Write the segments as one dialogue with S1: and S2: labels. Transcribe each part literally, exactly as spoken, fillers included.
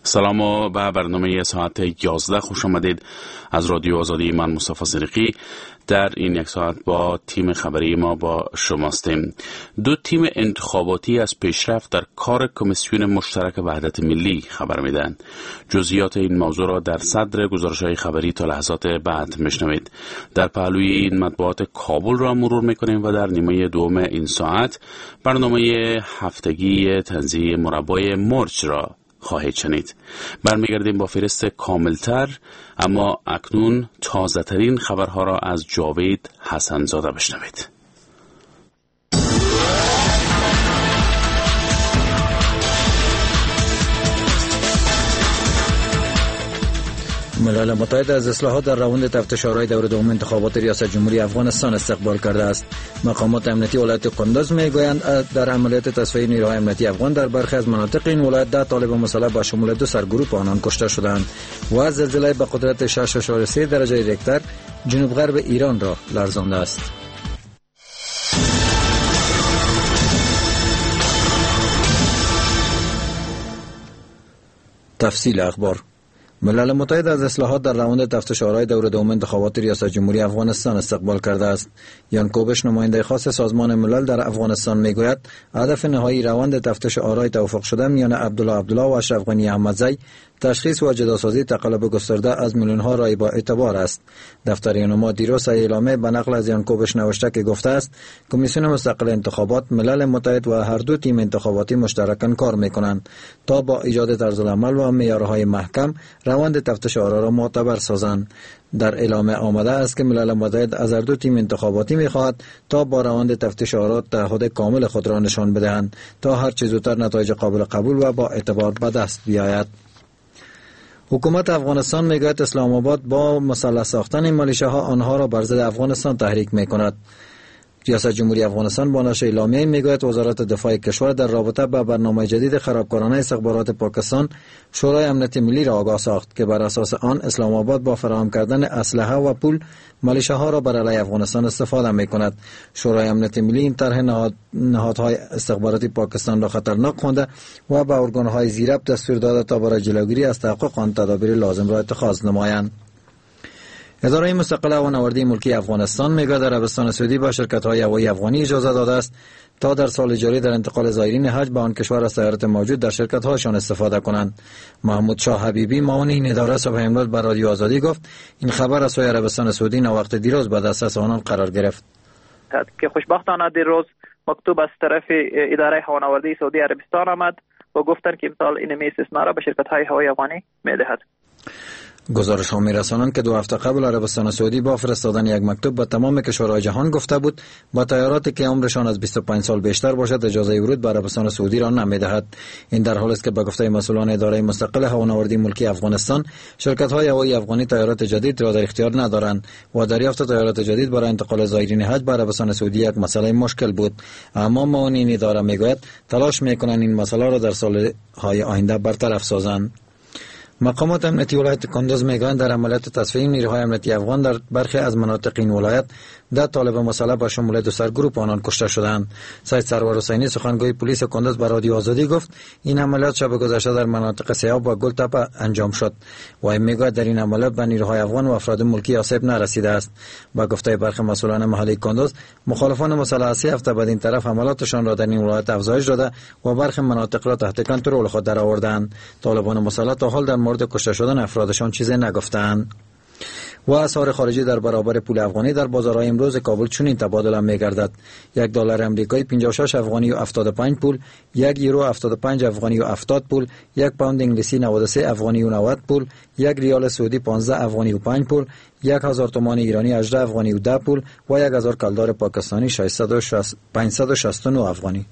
S1: سلام و به برنامه ساعت یازده خوش آمدید از رادیو آزادی. من مصطفی صدیقی در این یک ساعت با تیم خبری ما با شماستیم. دو تیم انتخاباتی از پیشرفت در کار کمیسیون مشترک وحدت ملی خبر میدن. جزئیات این موضوع را در صدر گزارش‌های خبری تا لحظات بعد میشنوید. در پهلوی این مطبوعات کابل را مرور میکنیم و در نیمه دوم این ساعت برنامه هفتگی تنزیه مربای مرج را خواهید شنید. برمیگردیم با فهرست کاملتر، اما اکنون تازه ترین خبرها را از جاوید حسنزاده بشنوید.
S2: ملل متحد از اصلاحات در روند تفتیش آرای دور دوم انتخابات ریاست جمهوری افغانستان استقبال کرده است. مقامات امنیتی ولایت قندوز میگویند در عملیات تصفیه نیروهای امنیتی افغان در برخی از مناطق این ولایت ده طالب مسلح با شمول دو سرگروه آنان کشته شدند و زلزله به قدرت شش اشاره سه درجه ریکتر جنوب غرب ایران را لرزانده است. تفصیل اخبار. ملل متحد از اصلاحات در روند تفتیش آرای دور دوم انتخابات ریاست جمهوری افغانستان استقبال کرده است. یان کوبش، نماینده خاص سازمان ملل در افغانستان میگوید هدف نهایی روند تفتیش آرای توافق شده میان عبدالله عبدالله و اشرف غنی احمدزی تشخیص و جداسازی تقلب گسترده از میلیون ها رای با اعتبار است. دفتر یونما دیروز اعلامیه به نقل از یان کوبش نوشته که گفته است کمیسیون مستقل انتخابات، ملل متحد و هر دو تیم انتخاباتی مشترکاً کار میکنند تا با ایجاد طرزالعمل و معیارهای محکم روند تفتیش آرا را معتبر سازند. در اعلامیه آمده است که ملل متحد از هر دو تیم انتخاباتی می‌خواهد تا با روند تفتیش آرا تعهد کامل خود را نشان بدهند تا هر چه زودتر نتایج قابل قبول و با اعتبار به دست بیاید. حکومت افغانستان میگوید اسلام آباد با مسلح ساختن ملیشه‌ها آنها را بر ضد افغانستان تحریک می‌کند. ریاست جمهوری افغانستان با نشر اعلامیه میگوید وزارت دفاع کشور در رابطه با برنامه جدید خرابکارانه استخبارات پاکستان شورای امنیت ملی را آگاه ساخت که بر اساس آن اسلام آباد با فراهم کردن اسلحه و پول ملیشه‌ها را بر علیه افغانستان استفاده میکند. شورای امنیت ملی این طرح نهاد نهادهای استخباراتی پاکستان را خطرناک خوانده و به ارگان‌های زیربط دستور داده تا برای جلوگیری از تحقق آن تدابیر لازم را اتخاذ نمایند. اداره مستقله هوانوردی ملکی افغانستان میگوید در عربستان سعودی با شرکت‌های هوایی افغانی اجازه داده است تا در سال جاری در انتقال زائرین حج به آن کشور از طیارات موجود در شرکت‌هایشان استفاده کنند. محمود شاه حبیبی معاون این اداره صبح امروز به رادیو آزادی گفت این خبر از سوی عربستان سعودی وقت دیروز به دسترس آنان قرار گرفت.
S3: که خوشبختانه دیروز مکتوب از طرف اداره هوانوردی سعودی عربستان آمد و گفتند که امسال این استثنا را به شرکت‌های هوایی افغانی می‌دهد.
S2: گزارش ها می‌رسانند که دو هفته قبل عربستان سعودی با فرستادن یک مکتوب به تمام کشورهای جهان گفته بود با طیاراتی که عمرشان از بیست و پنج سال بیشتر باشد اجازه ورود به عربستان سعودی را نمی‌دهد. این در حالی است که به گفته مسئولان اداره مستقل هوانوردی ملکی افغانستان شرکت‌های هوایی افغانی طیارات جدید را در اختیار ندارند و دریافت طیارات جدید برای انتقال زائرین حج به عربستان سعودی یک مسئله مشکل بود. اما معاون این اداره میگوید تلاش می‌کنند این مسئله را در سال‌های آینده برطرف سازند. مقامات امنیتی ولایت کندوز میگویند در عملیات تصفیه نیروهای امنیتی افغان در برخی از مناطق این ولایت ده طالب مسلح با شمول دو سرگروه آنان کشته شدند. سید سرور حسینی سخنگوی پلیس کندوز به رادیو آزادی گفت این عملیات شب گذشته در مناطق سیاب و گلتپه انجام شد و میگوید در این عملیات به نیروهای افغان و افراد ملکی آسیب نرسیده است. با گفته برخی مسئولان محلی کندوز مخالفان مسلح سه هفته بعد این طرف عملیاتشان را در این ولایت افزایش داده و برخی مناطق را تحت کنترل خود درآوردند. طالبان مسلح تا حال در مورد کشته شدن افرادشان چیزی نگفتند. و اسعار خارجی در برابر پول افغانی در بازارهای امروز کابل چنین تبادله می‌گردد: یک دلار آمریکایی پنجاه و شش افغانی و هفتاد و پنج پول، یک یورو هفتاد و پنج افغانی و هفتاد پول، یک پوند انگلیسی نود و سه افغانی و نود پول، یک ریال سعودی پانزده افغانی و پنج پول، یک هزار تومان ایرانی هجده افغانی و ده پول و یک هزار کلدار پاکستانی پانصد و شصت و نه افغانی.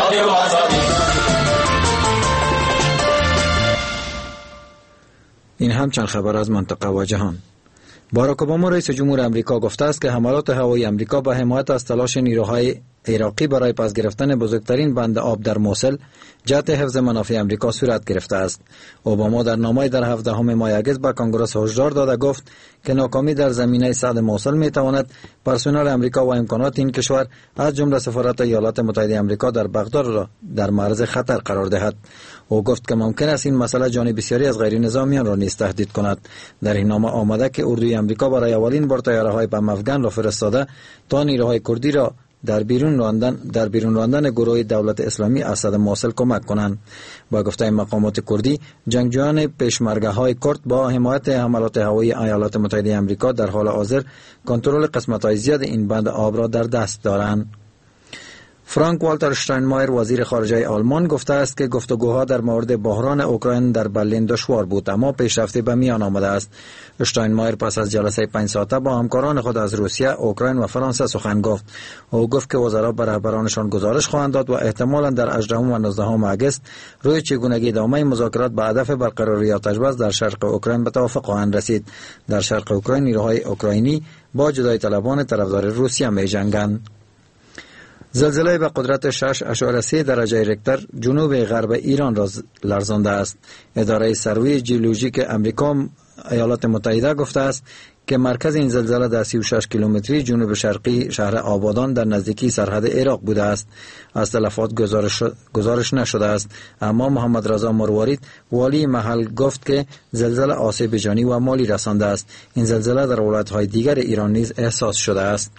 S2: این هم چند خبر از منطقه و جهان. باراک اوباما رئیس جمهور امریکا گفته است که حملات هوایی امریکا به حمایت از تلاش نیروهای عراقی برای پس گرفتن بزرگترین بند آب در موصل جهت حفظ منافع امریکا صورت گرفته است. اوباما در نامه‌ای در هفدهم ماه اگست به کنگره هشدار داده گفت که ناکامی در زمینه سد موصل میتواند پرسنل امریکا و امکانات این کشور از جمله سفارت ایالات متحده امریکا در بغداد را در معرض خطر قرار دهد. او گفت که ممکن است این مسئله جان بسیاری از غیر نظامیان را نیز تهدید کند. در این نامه آمده که اردوی امریکا برای اولین بار طیاره‌های بم افغان را فرستاده تا نیروهای کردی را در بیرون راندن در بیرون راندن گروه دولت اسلامی از سد موصل کمک کنند. با گفته مقامات کردی، جنگجویان پیشمرگه‌های کرد با حمایت حملات هوایی ایالات متحده آمریکا در حال حاضر کنترل قسمت‌های زیاد این بند آب را در دست دارند. فرانک والتر اشتاینمایر وزیر خارجه آلمان گفته است که گفتگوها در مورد بحران اوکراین در برلین دشوار بود اما پیشرفتی به میان آمده است. اشتاینمایر پس از جلسه پنج ساعته با همکاران خود از روسیه، اوکراین و فرانسه سخن گفت. او گفت که وزرا به رهبرانشان گزارش خواهند داد و احتمالاً در هجدهم و نوزدهم اگست روی چگونگی ادامه مذاکرات به هدف برقراری آتش‌بس در شرق اوکراین به توافق خواهند رسید. در شرق اوکراین نیروهای اوکراینی با جدای طلبان طرفدار روسیه می‌جنگند. زلزله به قدرت شش اشاره سه درجه ریکتر جنوب غرب ایران را لرزانده است. اداره سروی ژئولوژیک امریکا ایالات متحده گفته است که مرکز این زلزله در سی و شش کیلومتری جنوب شرقی شهر آبادان در نزدیکی سرحد عراق بوده است. از تلفات گزارش, گزارش نشده است، اما محمد رضا مروارید والی محل گفت که زلزله آسیب جانی و مالی رسانده است. این زلزله در ولایت‌های دیگر ایران نیز احساس شده است.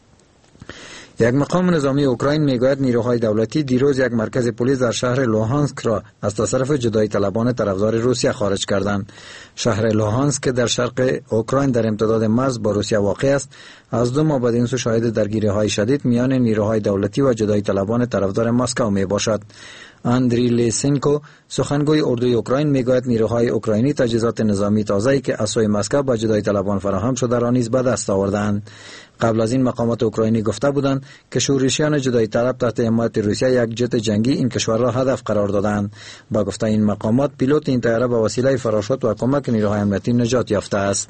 S2: یک مقام نظامی اوکراین میگوید نیروهای دولتی دیروز یک مرکز پلیس در شهر لوهانسک را از تصرف جدایی طلبان طرفدار روسیه خارج کردند. شهر لوهانسک که در شرق اوکراین در امتداد مرز با روسیه واقع است، از دو ماه بعد این سو شاهد درگیری‌های شدید میان نیروهای دولتی و جدایی طلبان طرفدار مسکو می باشد. اندری لیسنکو سخنگوی اردوی اوکراین میگوید نیروهای اوکراینی تجهیزات نظامی تازه‌ای که از سوی مسکو به جدایی طلبان فراهم شده را نیز به دست آوردند. قبل از این مقامات اوکراینی گفته بودند که شورشیان جدایی طلب تحت حمایت روسیه یک جت جنگی این کشور را هدف قرار دادند. با گفته این مقامات پیلوت این طیاره به وسیله فراشوت و کمک نیروهای امنیتی نجات یافته است.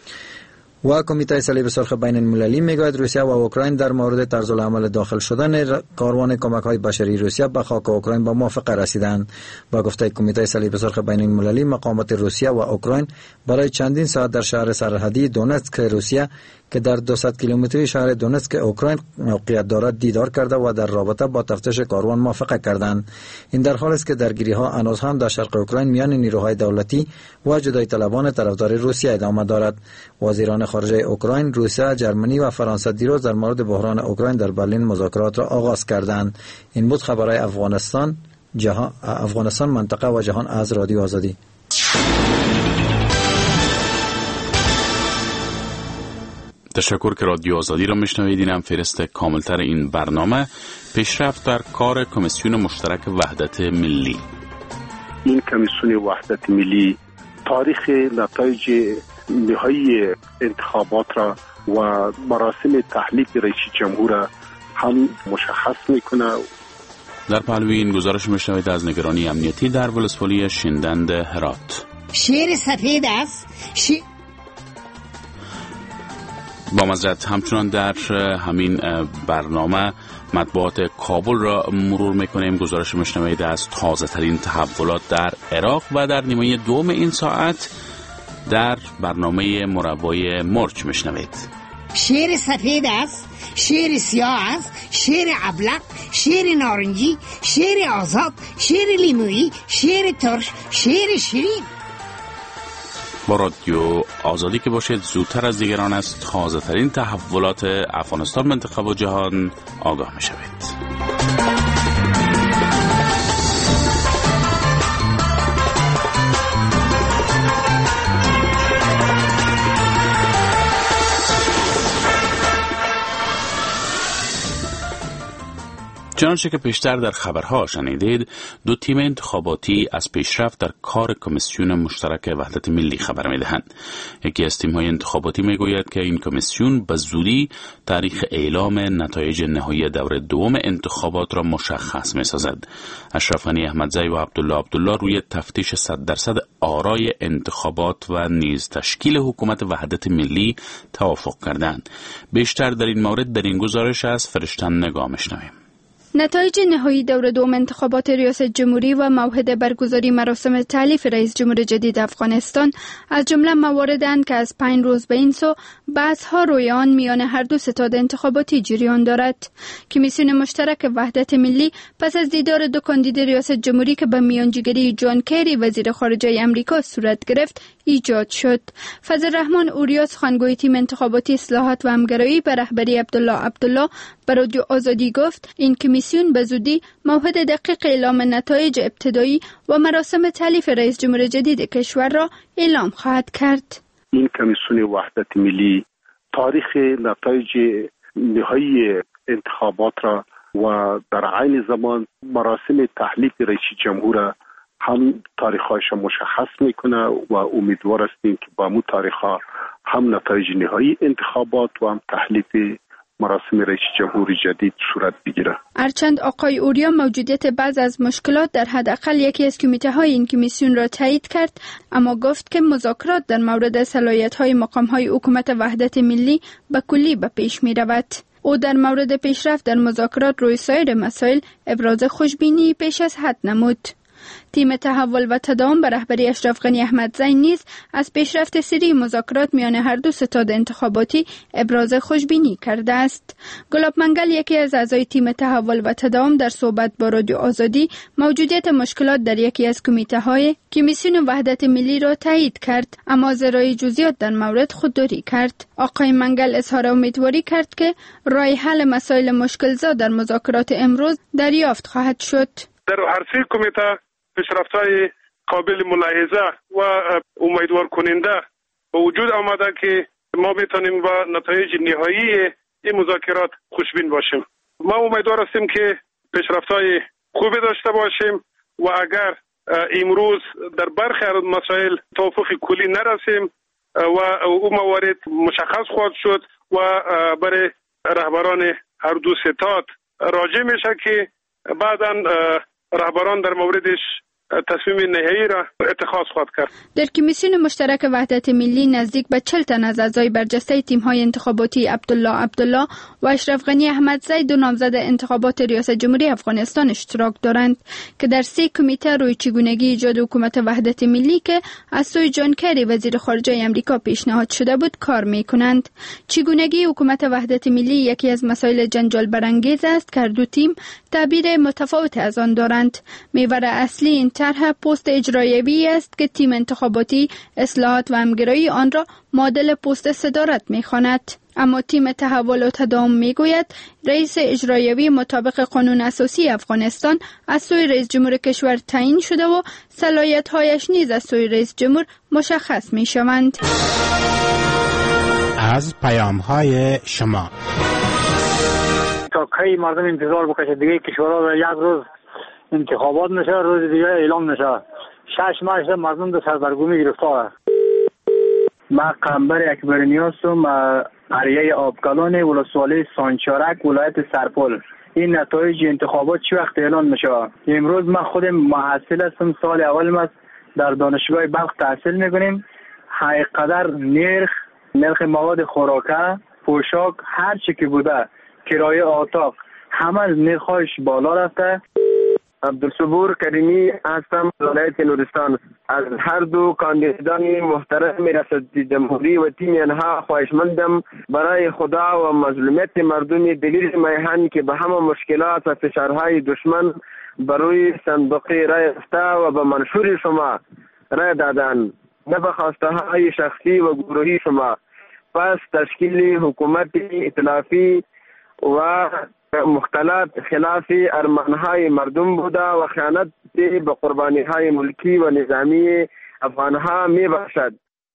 S2: و کمیته صلیب سرخ بین المللی میگوید روسیه و اوکراین در مورد طرز العمل داخل شدن کاروان کمک‌های بشری روسیه به خاک اوکراین به موافقه رسیدند. با گفته کمیته صلیب سرخ بین المللی، مقامات روسیه و اوکراین برای چندین ساعت در شهر سرحدی دونتسک روسیه که در دویست کیلومتری شهر دونتسک اوکراین موقعیت دارد دیدار کرده و در رابطه با تفتیش کاروان موافقه کردند. این در حالی است که درگیری‌ها هنوز هم در شرق اوکراین میان نیروهای دولتی و جدایی طلبان طرفدار روسیه ادامه دارد. وزیران خارجه اوکراین، روسیه، جرمنی و فرانسه دیروز در مورد بحران اوکراین در برلین مذاکرات را آغاز کردند. این بود خبرهای افغانستان، جهان، افغانستان منطقه و جهان از رادیو آزادی.
S1: تشکر که رادیو آزادی را میشنوید. اینم فهرست کاملتر این برنامه. پیشرفت در کار کمیسیون مشترک وحدت ملی.
S4: این کمیسیون وحدت ملی تاریخ نتایج نهایی انتخابات را و مراسم تحلیف رئیس جمهور را هم مشخص میکنه.
S1: در پهلوی این گزارش میشنوید از نگرانی امنیتی در ولسوالی شندند هرات.
S5: شیر سفید است. شیر
S1: با مزرعت همچنان در همین برنامه مطبوعات کابل را مرور میکنیم. گزارش میشنوید از تازه ترین تحولات در عراق و در نیمه دوم این ساعت در برنامه مروای مرچ میشنوید.
S5: شیر سفید است، شیر سیاه است، شیر ابلق، شیر نارنجی، شیر آزاد، شیر لیمویی، شیر ترش، شیر شیرین.
S1: با رادیو آزادی که باشید، زودتر از دیگران از تازه ترین تحولات افغانستان، منطقه و جهان آگاه می شوید. چنانچه که پیشتر در خبرها شنیدید، دو تیم انتخاباتی از پیشرفت در کار کمیسیون مشترک وحدت ملی خبر می‌دهند. یکی از تیم‌های انتخاباتی می‌گوید که این کمیسیون به زودی تاریخ اعلام نتایج نهایی دور دوم انتخابات را مشخص می‌سازد. اشرف غنی احمدزی و عبدالله عبدالله روی تفتیش صد درصد آرای انتخابات و نیز تشکیل حکومت وحدت ملی توافق کردند. بیشتر در این مورد در این گزارش از فرشتن نگاه می‌شنویم.
S6: نتایج نهایی دور دوم انتخابات ریاست جمهوری و موعد برگزاری مراسم تألیف رئیس جمهور جدید افغانستان از جمله مواردند که از پنج روز به این سو بحث‌ها روی آن میان هر دو ستاد انتخاباتی جریان دارد. کمیسیون مشترک وحدت ملی پس از دیدار دو کاندید ریاست جمهوری که به میانجیگری جان کری وزیر خارجه امریکا صورت گرفت ایجاد شد. فضل الرحمن اوریا سخنگوی تیم انتخاباتی اصلاحات و همگرایی به رهبری عبدالله عبدالله به رادیو آزادی گفت این کمیسیون به زودی موعد دقیق اعلام نتایج ابتدایی و مراسم تألیف رئیس جمهور جدید کشور را اعلام خواهد کرد.
S4: این کمیسیون وحدت ملی تاریخ نتایج نهایی انتخابات را و در عین زمان مراسم تحلیف رئیس جمهور هم تاریخ‌هایش مشخص میکنه و امیدوار هستیم که با مو تاریخ‌ها هم نتایج نهایی انتخابات و هم تحلیف مراسم رئیس جمهور جدید صورت بگیره.
S6: هرچند آقای اوریا موجودیت بعض از مشکلات در حداقل یکی از کمیته‌های این کمیسیون را تایید کرد، اما گفت که مذاکرات در مورد صلاحیت‌های مقام‌های حکومت وحدت ملی به کلی به پیش می‌رود. او در مورد پیشرفت در مذاکرات روی سایر مسائل ابراز خوشبینی پیش از حد نمود. تیم تحول و تداوم به رهبری اشرف غنی احمدزی نیز از پیشرفت سری مذاکرات میان هر دو ستاد انتخاباتی ابراز خوشبینی کرده است. گلاب منگل یکی از اعضای تیم تحول و تداوم در صحبت با رادیو آزادی موجودیت مشکلات در یکی از کمیته‌های کمیسیون وحدت ملی را تایید کرد، اما زیرای جزئیات در مورد خودداری کرد. آقای منگل اظهار امیدواری کرد که راه حل مسائل مشکل‌زا در مذاکرات امروز دریافت خواهد شد.
S7: در هر سه کمیته پیشرفت‌های قابل ملاحظه و امیدوار کننده به وجود آمده که ما بتانیم با نتایج نهایی این مذاکرات خوشبین باشیم. ما امیدوار هستیم که پیشرفت‌های خوبی داشته باشیم و اگر امروز در برخی از مسائل توافق کلی نرسیم و او موارد مشخص خواهد شد و برای رهبران هر دو ستاد راجع میشه که بعداً رهبران در موردش تصمیم نهایی را اتخاذ خواهد کرد.
S6: در کمیسیون مشترک وحدت ملی نزدیک به چهل تن از اعضای برجسته تیم‌های انتخاباتی عبدالله عبدالله و اشرف غنی احمدزی دو نامزد انتخابات ریاست جمهوری افغانستان اشتراک دارند که در سه کمیته روی چگونگی ایجاد حکومت وحدت ملی که از سوی جان کری وزیر خارجه امریکا پیشنهاد شده بود کار می‌کنند. چگونگی حکومت وحدت ملی یکی از مسائل جنجال برانگیز است که دو تیم تعبیر متفاوت از آن دارند. محور اصلی این طرح پست اجرایی است که تیم انتخاباتی اصلاحات و همگرایی آن را معادل پست صدارت می‌خواند. اما تیم تحول و تداوم میگوید رئیس اجرایی مطابق قانون اساسی افغانستان از سوی رئیس جمهور کشور تعیین شده و صلاحیت‌هایش نیز از سوی رئیس جمهور مشخص می‌شوند.
S8: از پیام‌های شما
S9: تا کی مردم انتظار بکشه دیگه کشورها یک روز انتخابات میشه روز دیگه اعلام میشه. شش ماه مردم در سردرگمی گرفتاره.
S10: ما قنبر اکبرنی هستم، قریه آبکلان ولسوالی سانچارک ولایت سرپل. این نتایج انتخابات چه وقت اعلان میشه؟ امروز من خودم محصل هستم، سال اولم است، در دانشگاه بلخ تحصیل میکنیم. حقیقتاً نرخ نرخ مواد خوراکه، پوشاک، هر چی که بوده، کرایه اتاق، همه نرخش بالا رفته.
S11: عبدالصبور کریمی هستم، ولایت نورستان. از هر دو کاندیدان محترم ریاست جمهوری و تیم آنها خواهشمندم برای خدا و مظلومیت مردم دلیر میهن که به همه مشکلات و فشارهای دشمن بروی صندوق رای رفته و به منشور شما رای دادن، نه به خواسته های شخصی و گروهی شما. پس تشکیل حکومت ائتلافی و مختلط خلاف ارمانهای مردم بوده و خیانت به قربانیهای ملکی و نظامی افغانها می باشد.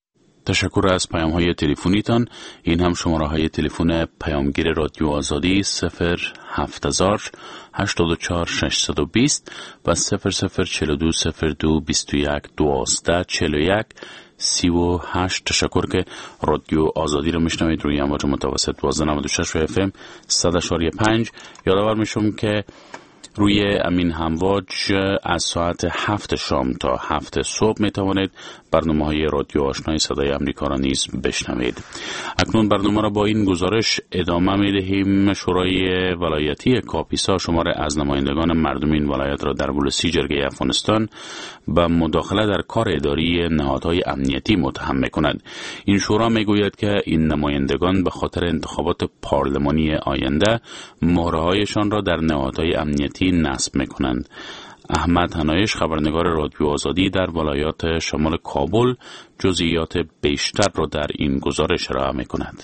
S1: تشکر از پیام های تلفنیتان. این هم شماره های تلفن پیامگیر رادیو آزادی صفر هفت هزار هشتاد و چهار ششصد و بیست و صفر صفر چهل و دو صفر دو بیست و یک دوازده چهل و یک سی و هشت. تشکر که رادیو آزادی رو میشنوید روی امواج متوسط دوازده نود و شش و اف ام صد و پنج. یادآور میشم که روی امین همواج از ساعت هفت شام تا هفت صبح می توانید برنامه های رادیو آشنای صدای امریکا را نیز بشنوید. اکنون برنامه را با این گزارش ادامه می دهیم. شورای ولایتی کاپیسا شمار از نمایندگان مردم این ولایت را در بولسی جرگه افغانستان به مداخله در کار اداری نهادهای امنیتی متهم می کند. این شورا می گوید که این نمایندگان به خاطر انتخابات پارلمانی آینده مهرهایشان را در نهادهای امنیتی نصب می کنند. احمد هنایش خبرنگار رادیو آزادی در ولایات شمال کابل جزئیات بیشتر را در این گزارش ارائه می کند.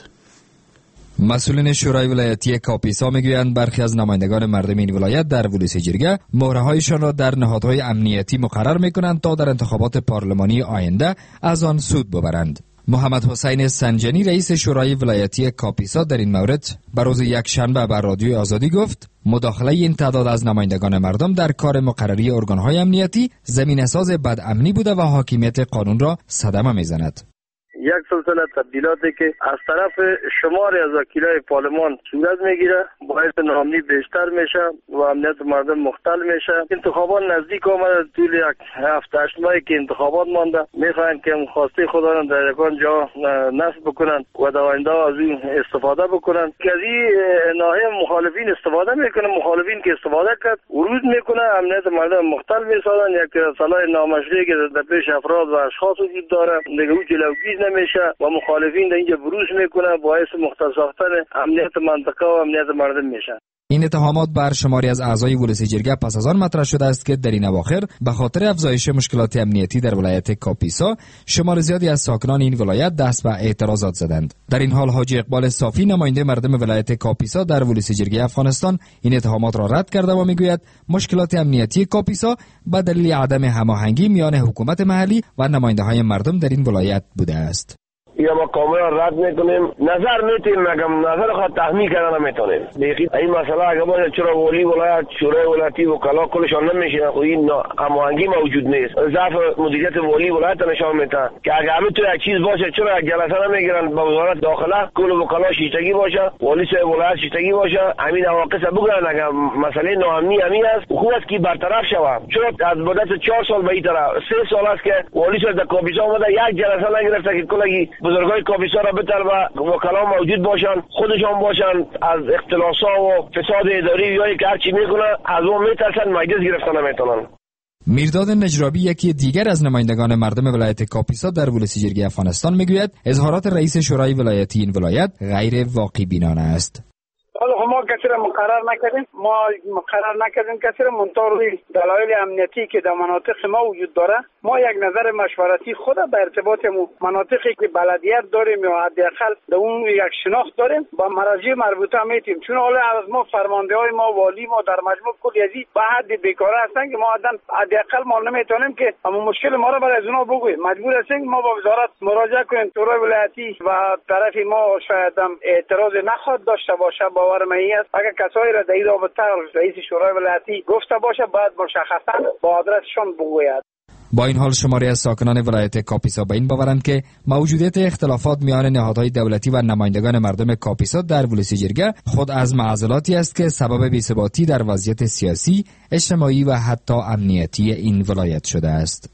S12: مسئولین شورای ولایتی کاپیسا میگویند برخی از نمایندگان مردم این ولایت در ولایت جرگه مهرهایشان را در نهادهای امنیتی مقرر میکنند تا در انتخابات پارلمانی آینده از آن سود ببرند. محمد حسین سنجانی رئیس شورای ولایتی کاپیسا در این مورد به روز یک شنبه بر رادیو آزادی گفت مداخله این تعداد از نمایندگان مردم در کار مقرری ارگانهای امنیتی زمینه‌ساز بدامنی بوده و حاکمیت قانون را صدمه میزند.
S13: یک سلسله تبدیلاتی که از طرف شمار از وکیلای پارلمان صورت میگیره باعث ناامنی بیشتر میشه و امنیت مردم مختل میشه. انتخابات نزدیک آمده، طول یک هفته هشت ماهی که انتخابات مانده، میخواین که خواسته خدا را در یکان جا نصب بکنن و دوانده از این استفاده بکنن که از این ناحیه مخالفین استفاده میکنن. مخالفین که استفاده کرد ورود میکنه، امنیت مردم مختل میسازن. یک صلاح نامشروعی که در پیش افراد و اشخاص وجود داره دیگه او جلوگیری نمیشه و مخالفین در اینجا بروز میکنه، باعث مختل ساختن امنیت منطقه و امنیت مردم میشه.
S12: این اتهامات بر شماری از اعضای ولایت جرگه پس از آن مطرح شده است که در این اواخر به خاطر افزایش مشکلات امنیتی در ولایت کاپیسا شمار زیادی از ساکنان این ولایت دست به اعتراضات زدند. در این حال حاجی اقبال صافی نماینده مردم ولایت کاپیسا در ولایت جرگه افغانستان این اتهامات را رد کرده و میگوید مشکلات امنیتی کاپیسا به دلیل عدم هماهنگی میان حکومت محلی و نماینده‌های مردم در این ولایت بوده است.
S11: یا ما کاملا رد میکنیم، نظر میتیم مگم نظر خود تحمیل کردن نمیتونیم. دیگه این مسئله اگه باشه چرا ولی ولایت شورای ولایتی و کلا کلشان نمیشینن و این هماهنگی موجود نیست. ضعف مدیریت ولی ولایت نشان میده که اگه همین تو یک چیز باشه چرا یک جلسه نمیگیرن با وزارت داخله کل و کلا شیشتگی باشه، ولی سه ولایت شیشتگی باشه، همین نواقص بگیرن. اگه مسئله ناامنی همین است خوب است که برطرف شود. چرا از مدت چهار سال به این طرف سه سال است که ولی سر در کاپیسا اومده یک جلسه نگرفته که کلگی بزرگای کاپیسا را بطلبه و کلام موجود باشن، خودشان باشن از اختلاسا و فساد اداری یا که هرچی میکنه از اون میترسن مجلس گرفتن نمیتونن.
S12: میرداد نجرابی یکی دیگر از نمایندگان مردم ولایت کاپیسا در ولایت جرگه افغانستان میگوید اظهارات رئیس شورای ولایتی این ولایت غیر واقع بینانه است.
S14: حالا ما کسی را مقرر نکردیم، ما مقرر نکردیم کسی را منتها روی دلایل امنیتی که در مناطق ما وجود داره ما یک نظر مشورتی خود به ارتباط مناطقی که بلدیت داریم یا حداقل در اون یک شناخت داریم با مراجع مربوطه میتیم. چون حالا از ما فرمانده های ما والی ما در مجموع کلی ازی به حد بیکاره هستن که ما حداقل ما نمیتونیم که اما مشکل ما را برای از اونا بگوییم. مجبور هستیم ما با وزارت مراجعه کنیم. شورای ولایتی و طرف ما شاید اعتراض نخواد داشته باشه. باور من است اگر کسایی را در این رابطه رئیس شورای ولایتی گفته باشه باید مشخصا با آدرسشان بگوید.
S12: با این حال شماری از ساکنان ولایت کاپیسا به این باورند که موجودیت اختلافات میان نهادهای دولتی و نمایندگان مردم کاپیسا در ولایت جرگه خود از معضلاتی است که سبب بی‌ثباتی در وضعیت سیاسی، اجتماعی و حتی امنیتی این ولایت شده است.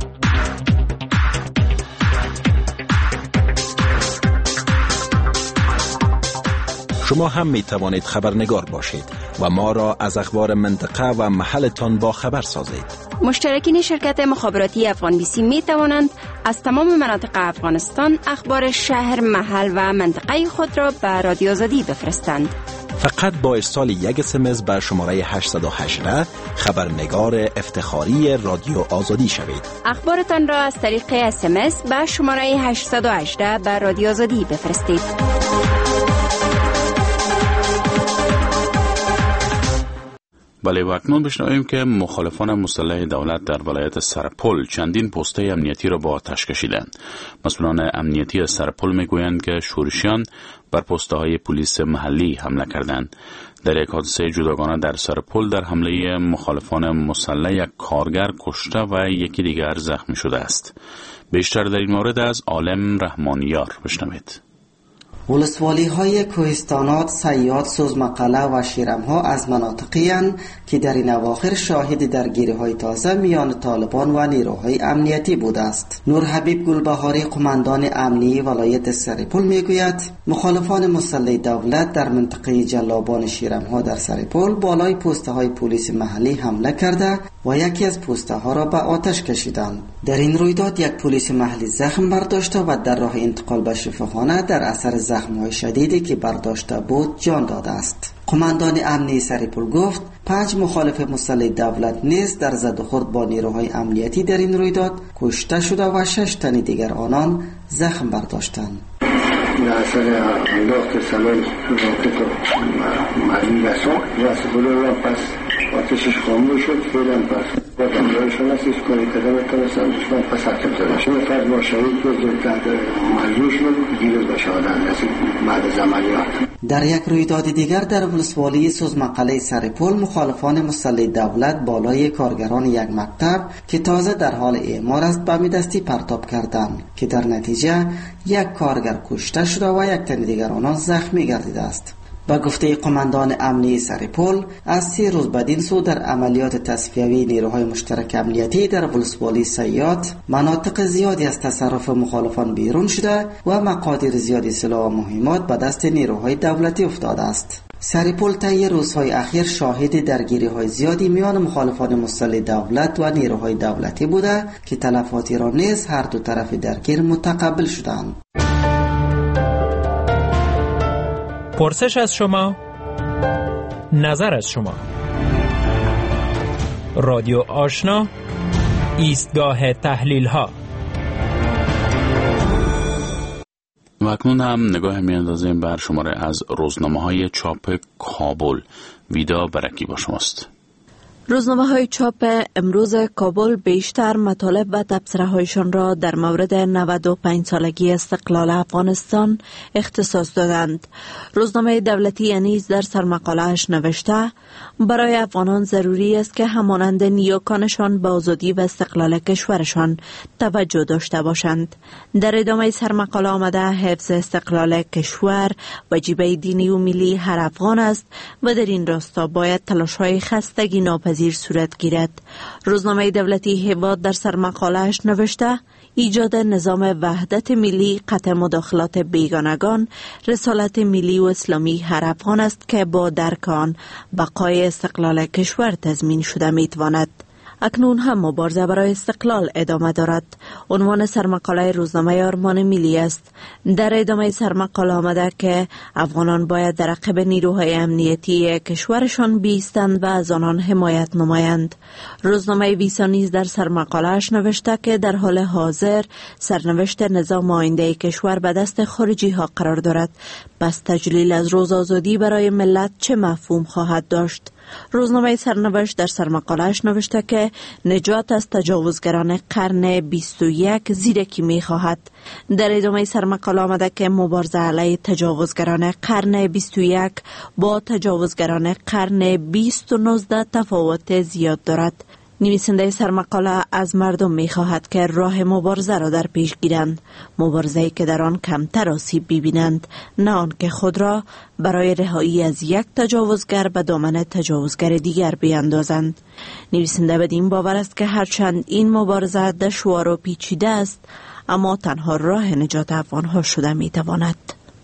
S15: شما هم می توانید خبرنگار باشید و ما را از اخبار منطقه و محلتان با خبر سازید.
S16: مشترکین شرکت مخابراتی افغان بی سی می توانند از تمام مناطق افغانستان اخبار شهر، محل و منطقه خود را به رادیو آزادی بفرستند.
S15: فقط با ارسال یک اسمس به شماره هشت یک هشت خبرنگار افتخاری رادیو آزادی شوید.
S16: اخبارتان را از طریق اسمس به شماره هشت یک هشت به رادیو آزادی بفرستید.
S1: بله، و اکنون بشنویم که مخالفان مسلح دولت در ولایت سرپل چندین پسته امنیتی را با آتش کشیدند. مسئولان امنیتی سرپل میگویند که شورشیان بر پسته های پلیس محلی حمله کردند. در یک حادثه جداگانه در سرپل در حمله مخالفان مسلح یک کارگر کشته و یکی دیگر زخمی شده است. بیشتر در این مورد از عالم رحمانیار بشنوید.
S17: ولسوالی های کوهستانات، سیاد، سوزمقله و شیرم ها از مناطقی اند که در این اواخر شاهد درگیری های تازه میان طالبان و نیروهای امنیتی بوده است. نور حبیب گلبهاری، قماندان امنی ولایت سرپل میگوید مخالفان مسلح دولت در منطقه جلابان شیرم ها در سرپل بالای پسته های پلیس محلی حمله کرده و یکی از پسته ها را به آتش کشیدند. در این رویداد یک پلیس محلی زخم برداشته و در راه انتقال به شفاخانه در اثر زخم‌های شدیدی که برداشته بود جان داده است. قماندان امنی سرپل گفت پنج مخالف مسلح دولت نیز در زد و خورد با نیروهای امنیتی در این رویداد کشته شده و شش تن دیگر آنان زخم برداشتند.
S18: در اثر انداخت سلاح راکت محلی رسان و سپلو را پس آتشش خاموش شد. فعلا پس با دمرایشان است اسکانی کدام ترسان دشمن پس حرکت دارد. شما فرد با شهید بود تحت مجروح شد دیروز به شهادت رسید بعد از عملیات.
S17: در یک رویداد دیگر در ولسوالی سوزمقله سرپل مخالفان مسلح دولت بالای کارگران یک مکتب که تازه در حال اعمار است به دستی پرتاب کردند که در نتیجه یک کارگر کشته شده و یک تن دیگر آنان زخمی گردیده است. با گفته قماندان امنی سرپل از سی روز بدین سو در عملیات تصفیوی نیروهای مشترک امنیتی در ولسوالی سیاد مناطق زیادی از تصرف مخالفان بیرون شده و مقادیر زیادی سلاح و مهمات به دست نیروهای دولتی افتاده است. سرپل طی روزهای اخیر شاهد درگیری های زیادی میان مخالفان مسلح دولت و نیروهای دولتی بوده که تلفاتی را نیز هر دو طرف درگیر متقبل شدند.
S19: پرسش از شما، نظر از شما. رادیو آشنا، ایستگاه تحلیل ها.
S1: و اکنون هم نگاه میاندازیم بر شماره از روزنامه های چاپ کابل. ویدا برکی با شماست.
S20: روزنامه های چاپ امروز کابل بیشتر مطالب و تبصره هایشان را در مورد نود و پنج سالگی استقلال افغانستان اختصاص دادند. روزنامه دولتی نیز در سرمقاله‌اش نوشته برای افغانان ضروری است که همانند نیاکانشان به آزادی و استقلال کشورشان توجه داشته باشند. در ادامه سرمقاله آمده حفظ استقلال کشور وجیبه دینی و ملی هر افغان است و در این راستا باید تلاش‌های خستگی ناپذیر صورت گیرد. روزنامه دولتی هواد در سرمقاله‌اش نوشته ایجاد نظام وحدت ملی، قطع مداخلات بیگانگان، رسالت ملی و اسلامی هر افغان است که با درک آن بقای استقلال کشور تضمین شده میتواند. اکنون هم مبارزه برای استقلال ادامه دارد. عنوان سرمقاله روزنامه آرمان ملی است. در ادامه سرمقاله آمده که افغانان باید در عقب نیروهای امنیتی کشورشان بیستند و از آنان حمایت نمایند. روزنامه ویسا نیز در سرمقاله‌اش نوشته که در حال حاضر سرنوشت نظام آینده کشور به دست خارجی ها قرار دارد. پس تجلیل از روز آزادی برای ملت چه مفهوم خواهد داشت؟ روزنامه سرنوشت در سرمقاله‌اش نوشته که نجات از تجاوزگران قرن بیست و یک زیرکی می خواهد. در ادامه سرمقاله آمده که مبارزه علیه تجاوزگران قرن بیست و یک با تجاوزگران قرن بیست و نوزده تفاوت زیاد دارد. نویسنده سرمقاله از مردم می خواهد که راه مبارزه را در پیش گیرند، مبارزه‌ای که در آن کمتر آسیب ببینند، نه آن که خود را برای رهایی از یک تجاوزگر به دامن تجاوزگر دیگر بیاندازند. نویسنده بدین باور است که هرچند این مبارزه دشوار و پیچیده است، اما تنها راه نجات افغان‌ها شده می تواند.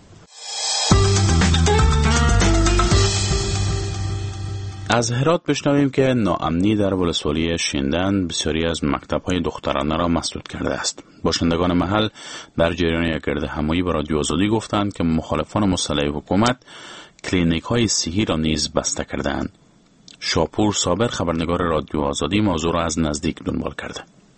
S1: از هرات بشنویم که ناامنی در ولسوالی شیندن بسیاری از مکتب‌های دخترانه را مسدود کرده است. باشندگان محل در جریان یک گردهمایی با رادیو آزادی گفتند که مخالفان مسلح حکومت کلینیک‌های صحی را نیز بسته کردند. شاپور صابر خبرنگار رادیو آزادی موضوع را از نزدیک دنبال کرده.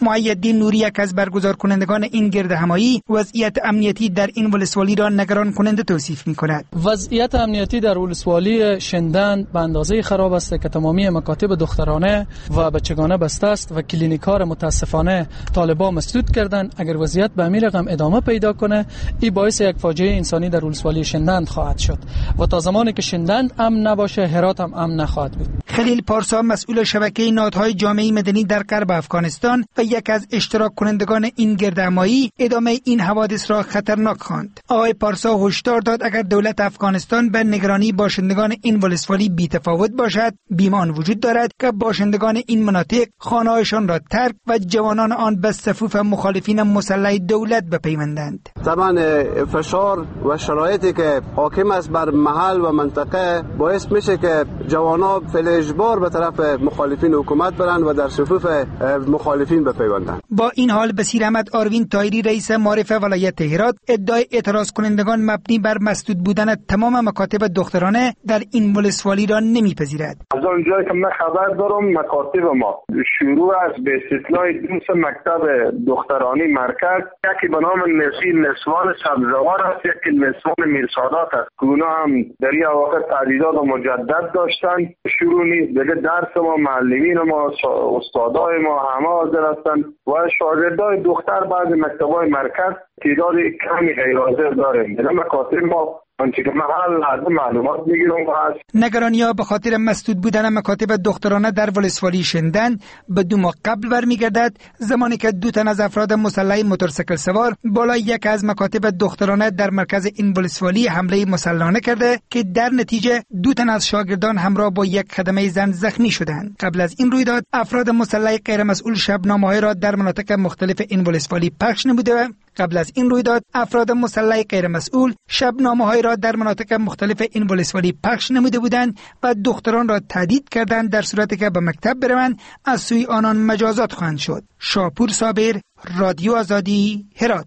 S21: مؤیدین نوری یک از برگزار کنندگان این گرد همایی وضعیت امنیتی در این ولسوالی را نگران کننده توصیف می‌کند.
S22: وضعیت امنیتی در ولسوالی شندند به اندازه خراب است که تمامی مکاتب دخترانه و بچگانه بسته است و کلینیک‌ها را متاسفانه طالبان مسدود کردند. اگر وضعیت به همین رقم ادامه پیدا کنه، این باعث یک فاجعه انسانی در ولسوالی شندند خواهد شد و تا زمانی که شندند امن نباشه، هرات هم امن نخواهد بود.
S21: خلیل پارسا مسئول شبکه نهادهای جامعه مدنی در غرب افغانستان و یک از اشتراک کنندگان این گردهمایی ادامه این حوادث را خطرناک خواند. آقای پارسا هشدار داد اگر دولت افغانستان به نگرانی باشندگان این ولسوالی بی‌تفاوت باشد، بیمان وجود دارد که باشندگان این مناطق خانه‌هایشان را ترک و جوانان آن به صفوف مخالفین مسلح دولت بپیوندند.
S23: زمان فشار و شرایطی که حاکم است بر محل و منطقه باعث میشه که جوانان فعل اجبار به طرف مخالفین حکومت برند و در صفوف مخالفین بپیوندند.
S21: با این حال بصیر احمد آروین طاهری رئیس معارف ولایت هرات ادعای اعتراض کنندگان مبنی بر مسدود بودن تمام مکاتب دخترانه در این ولسوالی را نمیپذیرد.
S24: از اونجایی که من خبر دارم مکاتب ما شروع از به استثناء دو مکتب دخترانی مرکز، یکی به نام نسیم نسوان سبزوار است، یکی نسوان میرسادات است. اونا هم در این اواخر تعدیدات مجدد داشتن. شروع نیست دیگه درس ما، معلمین ما، استادای ما همه حاضر هستند و شاگردای دختر بعض مکتبای مرکز تعداد کمی غیر حاضر داریم. در مکاتب ما آنچه که محل از معلومات میگیرم هست.
S21: نگرانی‌ها به خاطر مسدود بودن مکاتب دخترانه در ولسوالی شندند به دو ماه قبل برمیگردد، زمانی که دو تن از افراد مسلح موتورسیکل سوار بالای یک از مکاتب دخترانه در مرکز این ولسوالی حمله مسلحانه کرده که در نتیجه دو تن از شاگردان همراه با یک خدمه زن زخمی شدند. قبل از این رویداد افراد مسلح غیر مسئول شبنامه‌های را در مناطق مختلف این ولسوالی پخش نموده. قبل از این رویداد افراد مسلح غیر مسئول شبنامه‌های را در مناطق مختلف این ولسوالی پخش نموده بودند و دختران را تهدید کردند در صورتی که به مکتب بروند از سوی آنان مجازات خواهند شد. شاپور صابر، رادیو آزادی، هرات.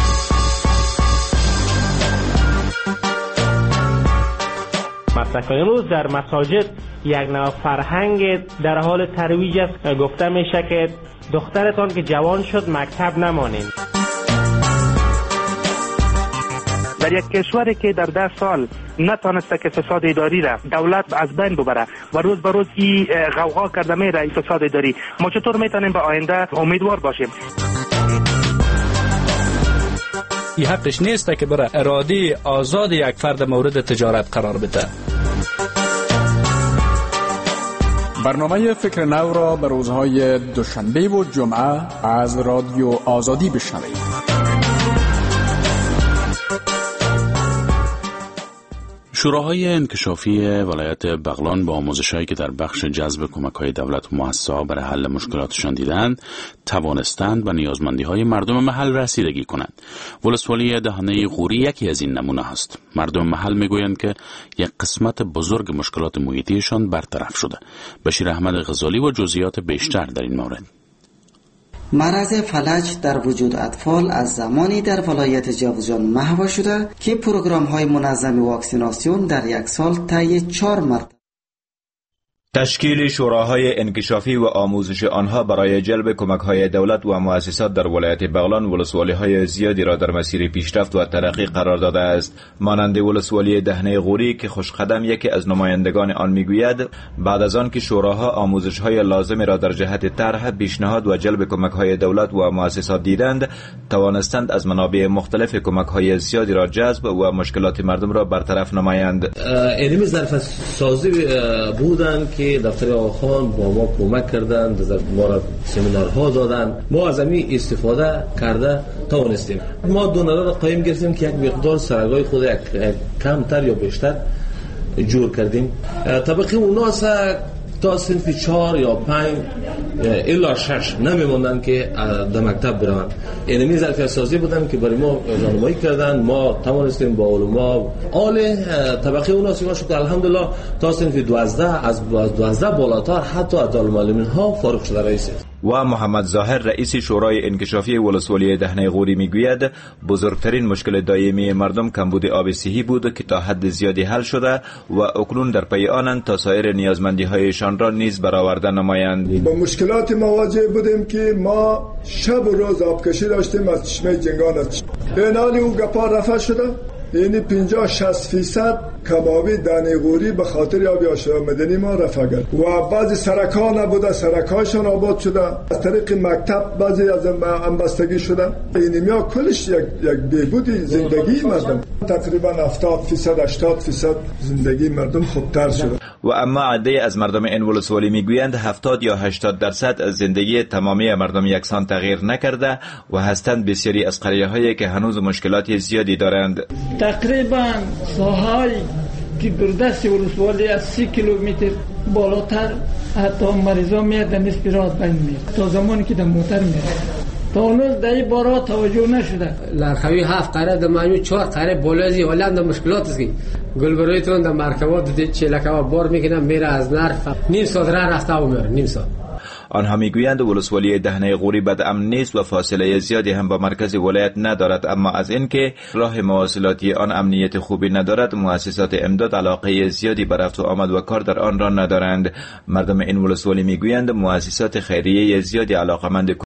S25: مصرف امروز در مساجد یک نوع فرهنگ در حال ترویج است. گفته میشه که دخترتان که جوان شد مکتب نمانید.
S26: در یک کشوری که در ده سال نتانسته که فساد اداری را دولت از بین ببره و روز به روز این غوغا کرده میره این فساد اداری، ما چطور میتونیم به آینده امیدوار باشیم؟
S27: این حقش نیست که برای اراده آزاد یک فرد مورد تجارت قرار بده.
S28: برنامه فکر نو را به روزهای دوشنبه و جمعه از رادیو آزادی بشنوید.
S1: شوراهای انکشافی ولایت بغلان با آموزش‌هایی که در بخش جذب کمک‌های دولت و مؤسسه‌ها برای حل مشکلاتشان دیدند، توانستند به نیازمندی‌های مردم محل رسیدگی کنند. ولسوالی دهانه غوری یکی از این نمونه است. مردم محل می‌گویند که یک قسمت بزرگ مشکلات محیطیشان برطرف شده. بشیر احمد غزالی و جزئیات بیشتر در این مورد.
S17: مرض فلج در وجود اطفال از زمانی در ولایت جوزجان محو شده که پروگرام های منظم واکسیناسیون در یک سال طی چهار مرتبه.
S29: تشکیل شوراهای انکشافی و آموزش آنها برای جلب کمک‌های دولت و مؤسسات در ولایت بغلان ولسوالی‌های زیادی را در مسیر پیشرفت و ترقی قرار داده است. مانند ولسوالی دهنه غوری که خوشقدم یکی از نمایندگان آن میگوید بعد از آن که شوراها آموزش‌های لازم را در جهت طرح، پیشنهاد و جلب کمک‌های دولت و مؤسسات دیدند، توانستند از منابع مختلف کمک‌های زیادی را جذب و مشکلات مردم را برطرف نمایند.
S30: علمی ظرف سازی بودند که دفتر آخوان با ما کمک کردند، ما را سمینارها دادند، ما از همین استفاده کرده توانستیم. ما دونرها را قایم گرفتیم که یک مقدار سرگاه خود یک کمتر یا بیشتر جور کردیم. طبقه اونا تا صنف چهار یا پنج الا شش نمیموندن که در مکتب برن. اینمی ظرفیت سازی بودن که برای ما راهنمایی کردن، ما توانستیم با علما آل طبقه اونا سیما شد الحمدلله تا صنف دوازده از دوازده بالاتر حتی از المعلمین ها فارغ شده رئیس.
S29: و محمد ظاهر رئیس شورای انکشافی ولسوالی دهنه غوری میگوید بزرگترین مشکل دائمی مردم کمبود آب صحی بود که تا حد زیادی حل شده و اکنون در پی آنند تا سایر نیازمندی هایشان را نیز برآورده نمایند.
S2: با مشکلات مواجه بودیم که ما شب و روز آبکشی داشتیم از چشمه جنگان. این حال او گپا رفع شده، یعنی پنجاه شصت فیصد کبابی دهنه غوری به خاطر آب آشامیدنی ما رفع کرد و بعضی سرک‌ها نبوده، سرک‌هایشان آباد شده، از طریق مکتب بعضی از همبستگی شده. این میا کلش یک یک بهبودی زندگی مردم، تقریبا هفتاد فیصد هشتاد فیصد زندگی مردم خوبتر شده.
S29: و اما عده از مردم این ولسوالی میگویند هفتاد یا هشتاد درصد از زندگی تمامی مردم یکسان تغییر نکرده و هستند بسیاری از قریه‌هایی که هنوز مشکلات زیادی دارند.
S3: تقریبا ساحای که دردست ولسوالی از سی کیلومتر بالاتر حتی مریضا میاد در نصف راه بین میاد تا زمانی که در موتر میاد. تا هنوز در این بارها توجه نشده.
S4: لرخوی هفت قره در معنی چهار قره بالازی ولی هم در مشکلات است که گلبرویتون در مرکبات چلکه و بار میکنن میره از نرف نیم ساعت راه رفته و میره نیم ساعت.
S29: آنها میگویند ولسوالی دهنه غوری بد امن نیست و فاصله زیادی هم با مرکز ولایت ندارد، اما از اینکه راه مواصلاتی آن امنیت خوبی ندارد مؤسسات امداد علاقه زیادی به رفت و آمد و کار در آن را ندارند. مردم این ولسوالی میگویند مؤسسات خیریه زیادی علاقمند